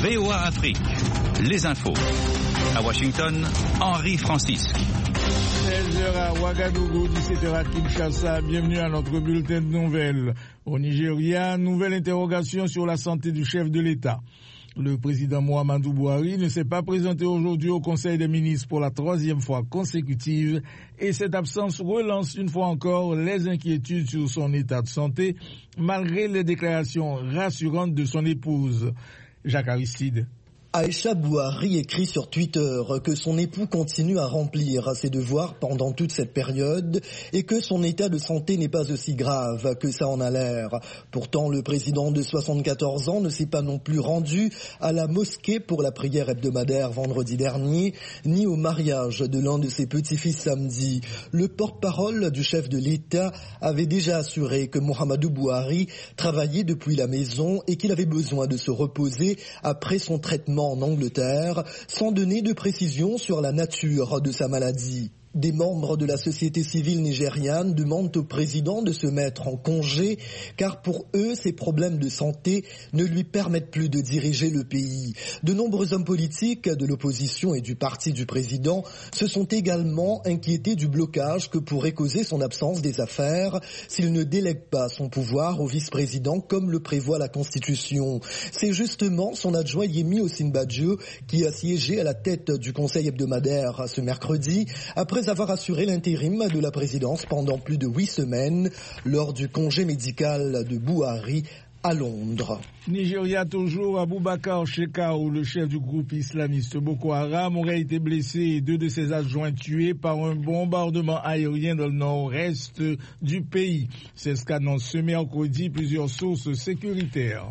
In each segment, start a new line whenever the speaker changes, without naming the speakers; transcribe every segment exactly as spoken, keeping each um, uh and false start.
V O A Afrique, les infos. À Washington, Henri Francisque.
seize heures à Ouagadougou, dix-sept heures à Kinshasa. Bienvenue à notre bulletin de nouvelles. Au Nigeria, nouvelle interrogation sur la santé du chef de l'État. Le président Muhammadu Buhari ne s'est pas présenté aujourd'hui au Conseil des ministres pour la troisième fois consécutive et cette absence relance une fois encore les inquiétudes sur son état de santé malgré les déclarations rassurantes de son épouse. Jacques Aristide.
Aïcha Buhari écrit sur Twitter que son époux continue à remplir ses devoirs pendant toute cette période et que son état de santé n'est pas aussi grave que ça en a l'air. Pourtant, le président de soixante-quatorze ans ne s'est pas non plus rendu à la mosquée pour la prière hebdomadaire vendredi dernier, ni au mariage de l'un de ses petits-fils samedi. Le porte-parole du chef de l'État avait déjà assuré que Muhammadu Buhari travaillait depuis la maison et qu'il avait besoin de se reposer après son traitement en Angleterre, sans donner de précision sur la nature de sa maladie. Des membres de la société civile nigériane demandent au président de se mettre en congé car pour eux, ses problèmes de santé ne lui permettent plus de diriger le pays. De nombreux hommes politiques de l'opposition et du parti du président se sont également inquiétés du blocage que pourrait causer son absence des affaires s'il ne délègue pas son pouvoir au vice-président comme le prévoit la Constitution. C'est justement son adjoint Yemi Osinbajo qui a siégé à la tête du conseil hebdomadaire ce mercredi après avoir assuré l'intérim de la présidence pendant plus de huit semaines lors du congé médical de Buhari à Londres.
Nigeria toujours, Abubakar Shekau, le chef du groupe islamiste Boko Haram, aurait été blessé et deux de ses adjoints tués par un bombardement aérien dans le nord-est du pays. C'est ce qu'annoncent ce mercredi plusieurs sources sécuritaires.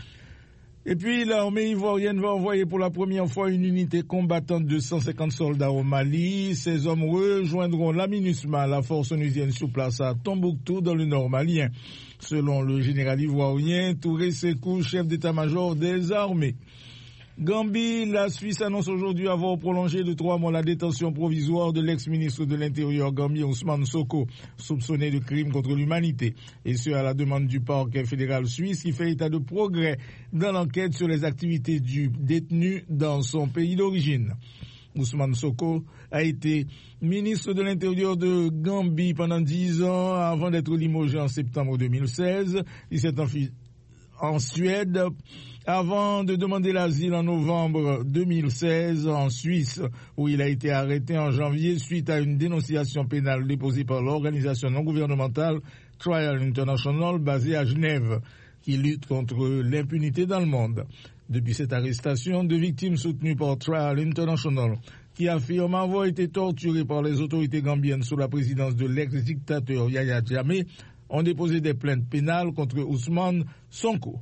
Et puis l'armée ivoirienne va envoyer pour la première fois une unité combattante de cent cinquante soldats au Mali. Ces hommes rejoindront la MINUSMA, la force onusienne sur place à Tombouctou dans le nord malien. Selon le général ivoirien Touré Sekou, chef d'état-major des armées. Gambie, la Suisse annonce aujourd'hui avoir prolongé de trois mois la détention provisoire de l'ex-ministre de l'Intérieur gambien Ousmane Sonko, soupçonné de crimes contre l'humanité, et ce à la demande du parquet fédéral suisse qui fait état de progrès dans l'enquête sur les activités du détenu dans son pays d'origine. Ousmane Sonko a été ministre de l'Intérieur de Gambie pendant dix ans avant d'être limogé en septembre deux mille seize. Il s'est enfui en Suède avant de demander l'asile en novembre deux mille seize en Suisse, où il a été arrêté en janvier suite à une dénonciation pénale déposée par l'organisation non gouvernementale Trial International basée à Genève, qui lutte contre l'impunité dans le monde. Depuis cette arrestation, deux victimes soutenues par Trial International, qui affirment avoir été torturées par les autorités gambiennes sous la présidence de l'ex-dictateur Yahya Jammeh, ont déposé des plaintes pénales contre Ousmane Sonko.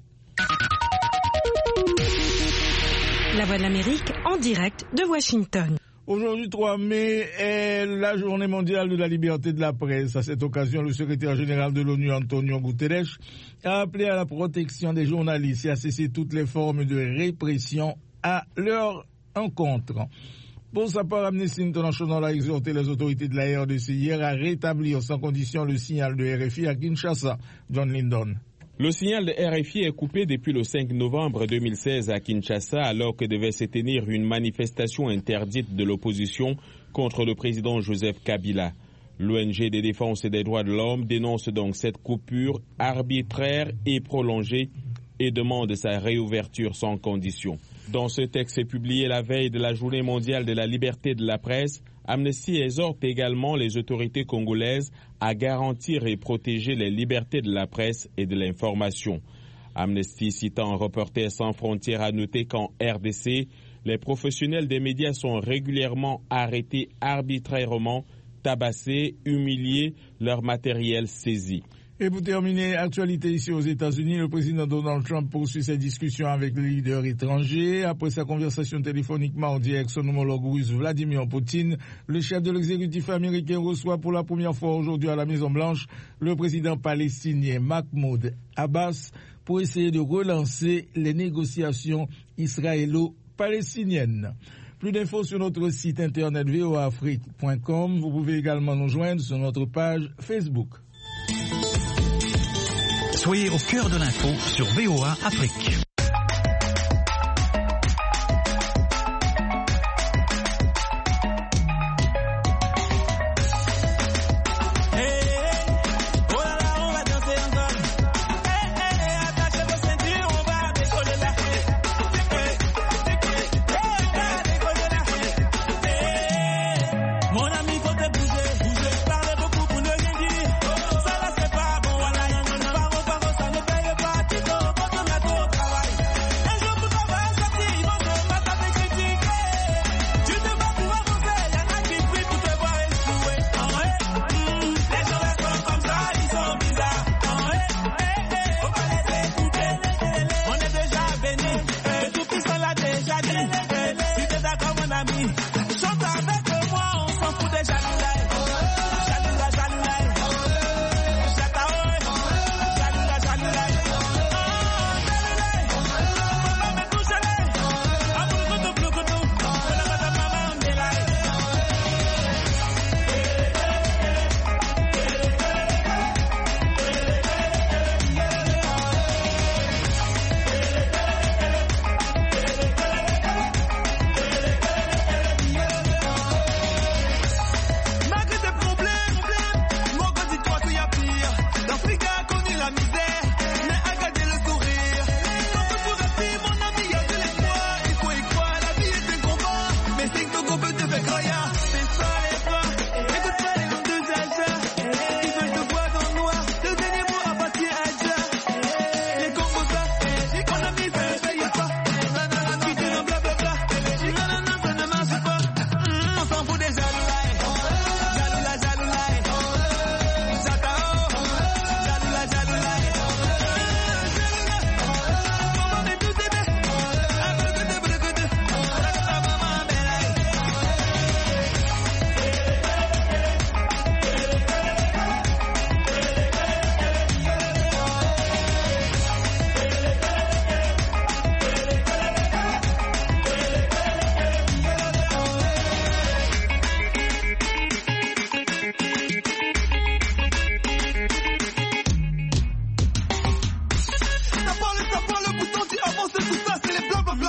La Voix de l'Amérique en direct de Washington.
Aujourd'hui, trois mai, est la journée mondiale de la liberté de la presse. À cette occasion, le secrétaire général de l'ONU, Antonio Guterres, a appelé à la protection des journalistes et à cesser toutes les formes de répression à leur encontre. Pour sa part, Amnesty International a exhorté les autorités de la R D C hier à rétablir sans condition le signal de R F I à Kinshasa. John Lyndon.
Le signal de R F I est coupé depuis le cinq novembre deux mille seize à Kinshasa, alors que devait se tenir une manifestation interdite de l'opposition contre le président Joseph Kabila. L'O N G de défense des droits de l'homme dénonce donc cette coupure arbitraire et prolongée et demande sa réouverture sans condition. Dans ce texte publié la veille de la Journée mondiale de la liberté de la presse, Amnesty exhorte également les autorités congolaises à garantir et protéger les libertés de la presse et de l'information. Amnesty, citant Reporters sans frontières, a noté qu'en R D C, les professionnels des médias sont régulièrement arrêtés arbitrairement, tabassés, humiliés, leur matériel saisi.
Et pour terminer, actualité ici aux États-Unis, le président Donald Trump poursuit ses discussions avec les leaders étrangers. Après sa conversation téléphonique mardi avec son homologue russe Vladimir Poutine, le chef de l'exécutif américain reçoit pour la première fois aujourd'hui à la Maison-Blanche le président palestinien Mahmoud Abbas pour essayer de relancer les négociations israélo-palestiniennes. Plus d'infos sur notre site internet v o a afrique point com. Vous pouvez également nous joindre sur notre page Facebook.
Soyez au cœur de l'info sur V O A Afrique.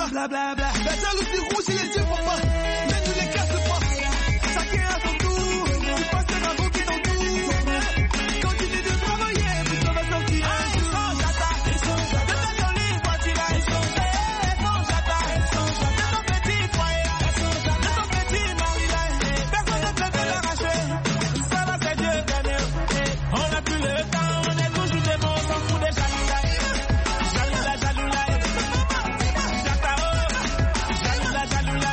bla bla bla. La jalousie rouge et les yeux papa, mais tu les casses pas. Chacun à son tour, tu passes tes ragots qui t'entourent. Continue de travailler, puis ça va sortir un jour. Ils sont jata, de ta jolie voiture, ils sont jata, ils sont jata, ils sont jata, de ton petit foyer, ils sont jata, de ton petit mari là. Personne ne peut te l'arracher, ça va c'est Dieu dernier. On n'a plus le temps, on est toujours des bons, on s'en fout des jaloux là. Jaloux là, jaloux là. Jata oh, jaloux là, jaloux là.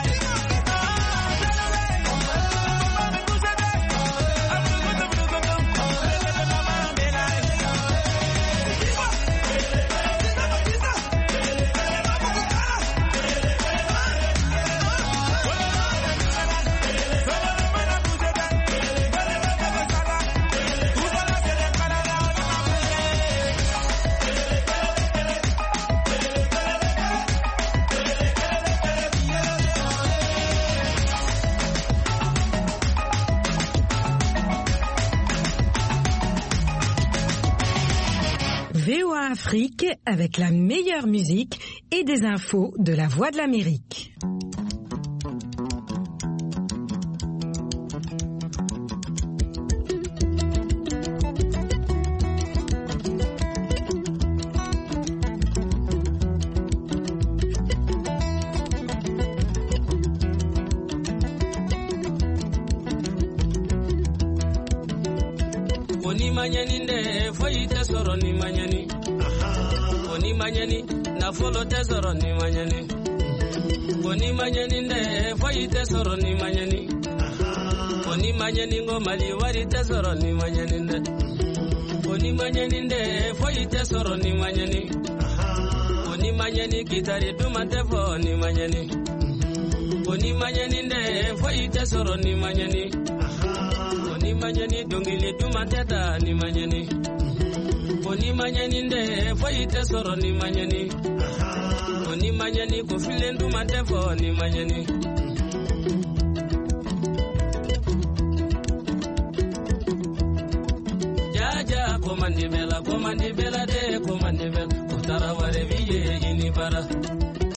V O A Afrique avec la meilleure musique et des infos de la Voix de l'Amérique.
Oni manyani nde foyi te soro ni manyani. Oni manyani na folo te soro ni manyani. Oni manyani nde foyi te soro ni manyani. Oni manyani ngomali wari te soro ni manyani nde. Oni manyani nde foyi te soro ni manyani. Oni manyani gitari duma te fo ni manyani. Oni manyani nde foyi te soro ni manyani. Oni manyani dongili duma teta ni manyani. Oni manyani nde foyi te soro ni manyani. Oni manyani kufile duma tefo ni manyani. Jaja komandi bela komandi bela de komandi bela. Kutara ware biye ini bara.